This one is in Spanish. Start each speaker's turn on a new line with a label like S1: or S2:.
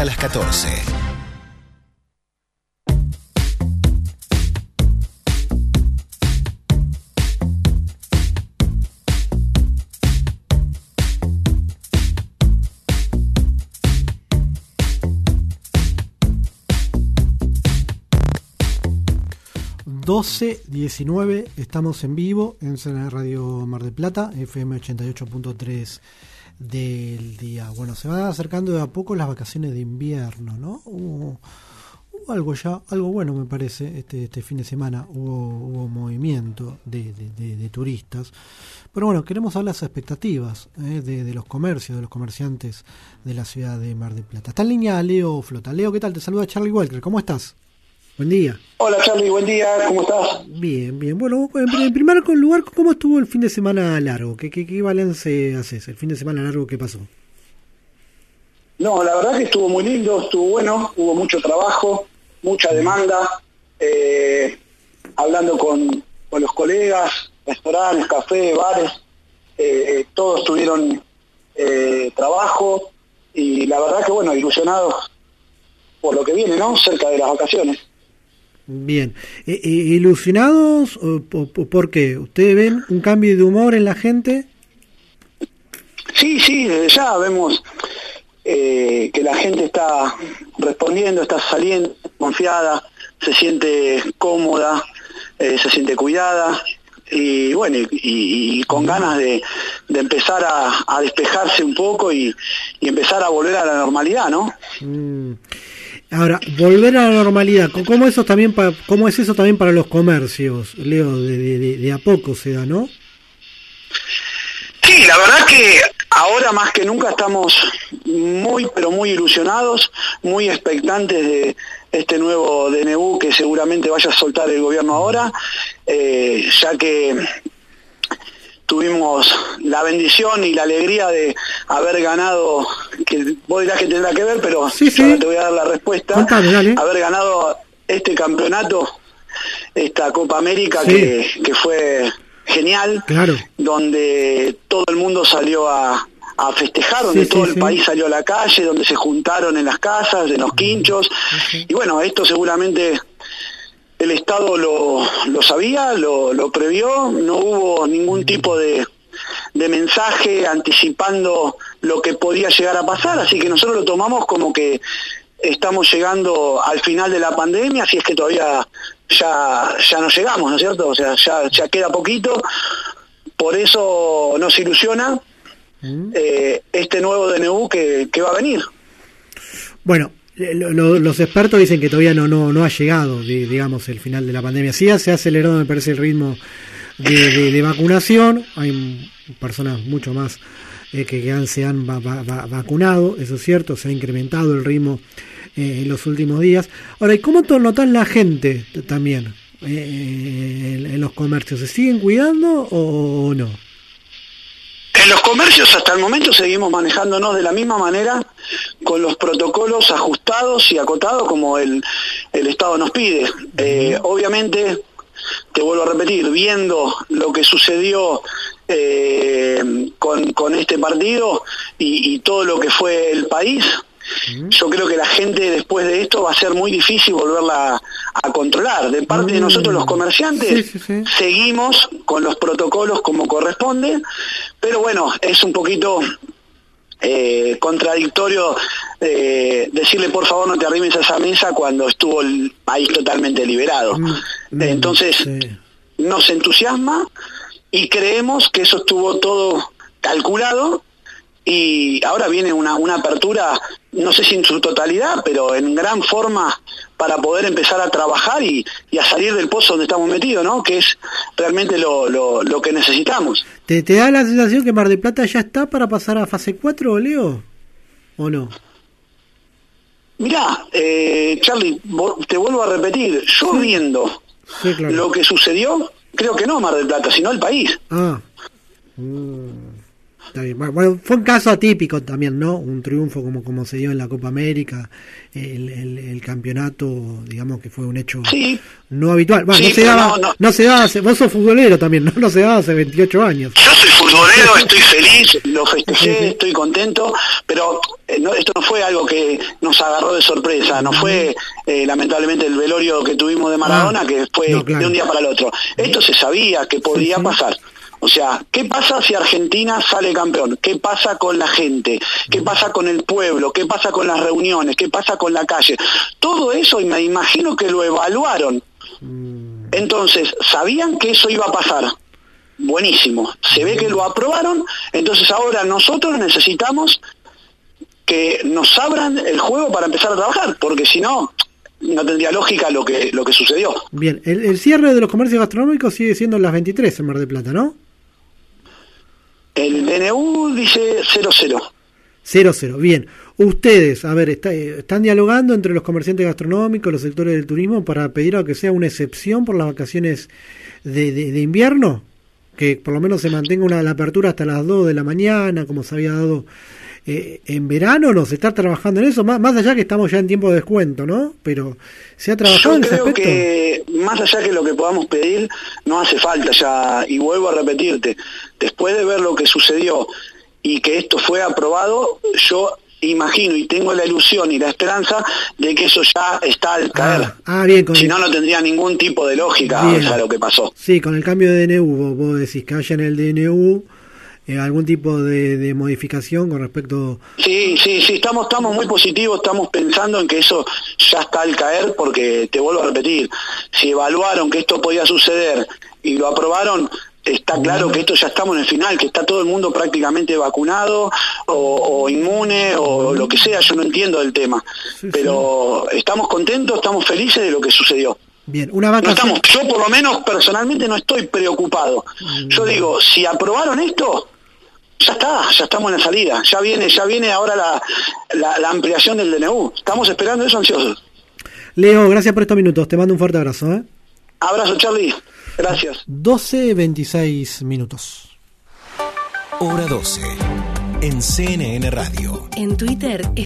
S1: A las 14.
S2: (12:19) estamos en vivo en la Radio Mar del Plata, FM 88.3 del día. Bueno, se van acercando de a poco las vacaciones de invierno, ¿no? Hubo algo bueno, me parece, este fin de semana hubo movimiento de turistas. Pero bueno, queremos hablar de las expectativas de los comercios, de los comerciantes de la ciudad de Mar del Plata. Está en línea Leo Flota. Leo, ¿qué tal? Te saluda Charlie Walker, ¿cómo estás? Buen día.
S3: Hola Charlie, buen día, ¿cómo estás?
S2: Bien. Bueno, en primer lugar, ¿cómo estuvo el fin de semana largo? ¿Qué balance haces? El fin de semana largo, ¿qué pasó?
S3: No, la verdad que estuvo muy lindo, estuvo bueno, hubo mucho trabajo, mucha demanda, hablando con los colegas, restaurantes, cafés, bares, todos tuvieron trabajo y la verdad que bueno, ilusionados por lo que viene, ¿no? Cerca de las vacaciones.
S2: Bien, ¿ilusionados por qué? ¿Ustedes ven un cambio de humor en la gente?
S3: Sí, desde ya vemos que la gente está respondiendo, está saliendo confiada, se siente cómoda, se siente cuidada y bueno, y con ganas de empezar a despejarse un poco y empezar a volver a la normalidad, ¿no?
S2: Ahora, volver a la normalidad, ¿cómo es eso también para los comercios, Leo? De a poco se da, ¿no?
S3: Sí, la verdad que ahora más que nunca estamos muy, pero muy ilusionados, muy expectantes de este nuevo DNU que seguramente vaya a soltar el gobierno ahora, ya que tuvimos la bendición y la alegría de haber ganado, que vos dirás que tendrá que ver, pero
S2: sí.
S3: Yo te voy a dar la respuesta.
S2: Contame, dale.
S3: Haber ganado este campeonato, esta Copa América,
S2: sí.
S3: que fue genial,
S2: claro.
S3: Donde todo el mundo salió a festejar, donde todo el país salió a la calle, donde se juntaron en las casas, en los quinchos, y bueno, esto seguramente el Estado lo sabía, lo previó, no hubo ningún tipo de mensaje anticipando lo que podía llegar a pasar, así que nosotros lo tomamos como que estamos llegando al final de la pandemia, si es que todavía ya no llegamos, ¿no es cierto? O sea, ya queda poquito, por eso nos ilusiona este nuevo DNU que va a venir.
S2: Bueno, los expertos dicen que todavía no ha llegado, digamos, el final de la pandemia. Sí se ha acelerado, me parece, el ritmo de vacunación. Hay personas mucho más que se han vacunado, eso es cierto, se ha incrementado el ritmo en los últimos días. Ahora, ¿y cómo notas la gente también en los comercios? ¿Se siguen cuidando o no?
S3: En los comercios hasta el momento seguimos manejándonos de la misma manera, con los protocolos ajustados y acotados como el Estado nos pide. Obviamente, te vuelvo a repetir, viendo lo que sucedió con este partido y todo lo que fue el país, yo creo que la gente después de esto va a ser muy difícil volverla a controlar. De parte de nosotros los comerciantes,
S2: sí.
S3: Seguimos con los protocolos como corresponde, pero bueno, es un poquito contradictorio decirle por favor no te arrimes a esa mesa cuando estuvo el país totalmente liberado. Entonces nos entusiasma y creemos que eso estuvo todo calculado y ahora viene una apertura, no sé si en su totalidad, pero en gran forma para poder empezar a trabajar y a salir del pozo donde estamos metidos, ¿no? Que es realmente lo que necesitamos.
S2: ¿Te da la sensación que Mar del Plata ya está para pasar a fase 4, Leo? ¿O no?
S3: Mirá, Charlie, te vuelvo a repetir, yo viendo lo que sucedió, creo que no Mar del Plata, sino el país.
S2: Está bien. Bueno, fue un caso atípico también, ¿no? Un triunfo como se dio en la Copa América, el campeonato, digamos que fue un hecho no habitual. Bueno, no se daba, vos sos futbolero también, no se daba hace 28 años.
S3: Yo soy futbolero estoy feliz, lo festejé, estoy contento, pero esto no fue algo que nos agarró de sorpresa, no fue lamentablemente el velorio que tuvimos de Maradona, que fue de un día para el otro. Esto se sabía que podía pasar. O sea, ¿qué pasa si Argentina sale campeón? ¿Qué pasa con la gente? ¿Qué pasa con el pueblo? ¿Qué pasa con las reuniones? ¿Qué pasa con la calle? Todo eso, y me imagino que lo evaluaron. Entonces, ¿sabían que eso iba a pasar? Buenísimo. Se ve que lo aprobaron, entonces ahora nosotros necesitamos que nos abran el juego para empezar a trabajar, porque si no, no tendría lógica lo que sucedió.
S2: Bien, el cierre de los comercios gastronómicos sigue siendo las 23 en Mar del Plata, ¿no?
S3: El DNU dice 00.
S2: 00, bien. Ustedes, a ver, ¿están dialogando entre los comerciantes gastronómicos, los sectores del turismo, para pedir a que sea una excepción por las vacaciones de invierno? Que por lo menos se mantenga la apertura hasta las 2 de la mañana, como se había dado en verano. ¿No se está trabajando en eso? Más allá que estamos ya en tiempo de descuento, ¿no? Pero ¿se ha trabajado en ese aspecto?
S3: Yo creo que más allá que lo que podamos pedir, no hace falta ya, y vuelvo a repetirte, después de ver lo que sucedió y que esto fue aprobado, yo imagino y tengo la ilusión y la esperanza de que eso ya está al caer.
S2: Bien,
S3: si no, no tendría ningún tipo de lógica, o sea, lo que pasó.
S2: Sí, con el cambio de DNU, vos decís que haya en el DNU algún tipo de modificación con respecto...
S3: Sí, estamos muy positivos, estamos pensando en que eso ya está al caer, porque te vuelvo a repetir, si evaluaron que esto podía suceder y lo aprobaron, está claro que esto ya estamos en el final, que está todo el mundo prácticamente vacunado o inmune o lo que sea, yo no entiendo del tema, pero estamos contentos, estamos felices de lo que sucedió.
S2: Bien, una vacación...
S3: yo por lo menos personalmente no estoy preocupado. Yo digo, si aprobaron esto, ya estamos en la salida, ya viene ahora la ampliación del DNU, estamos esperando eso ansiosos.
S2: Leo, gracias por estos minutos, te mando un fuerte abrazo.
S3: Abrazo, Charlie. Gracias.
S2: 12:26.
S1: Hora 12. En CNN Radio.
S4: En Twitter